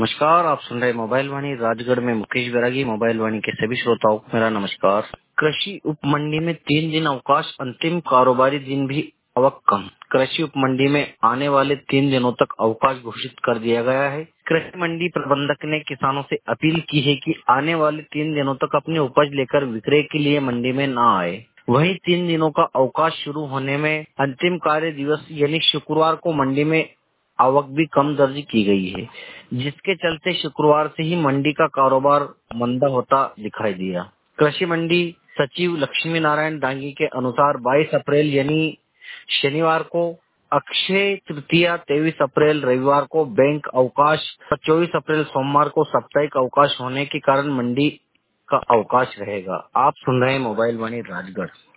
नमस्कार, आप सुन रहे मोबाइल वाणी राजगढ़ में मुकेश बैरागी। मोबाइल वाणी के सभी श्रोताओं को मेरा नमस्कार। कृषि उप मंडी में 3 दिन अवकाश, अंतिम कारोबारी दिन भी आवक कम। कृषि उप मंडी में आने वाले 3 दिनों तक अवकाश घोषित कर दिया गया है। कृषि मंडी प्रबंधक ने किसानों से अपील की है कि आने वाले 3 दिनों तक अपनी उपज लेकर विक्रय के लिए मंडी में न आए। वहीं 3 दिनों का अवकाश शुरू होने में अंतिम कार्य दिवस यानी शुक्रवार को मंडी में आवक भी कम दर्ज की गई है, जिसके चलते शुक्रवार से ही मंडी का कारोबार मंदा होता दिखाई दिया। कृषि मंडी सचिव लक्ष्मी नारायण डांगी के अनुसार 22 अप्रैल यानी शनिवार को अक्षय तृतीया, 23 अप्रैल रविवार को बैंक अवकाश और 24 अप्रैल सोमवार को साप्ताहिक अवकाश होने के कारण मंडी का अवकाश रहेगा। आप सुन रहे हैं मोबाइल वाणी राजगढ़।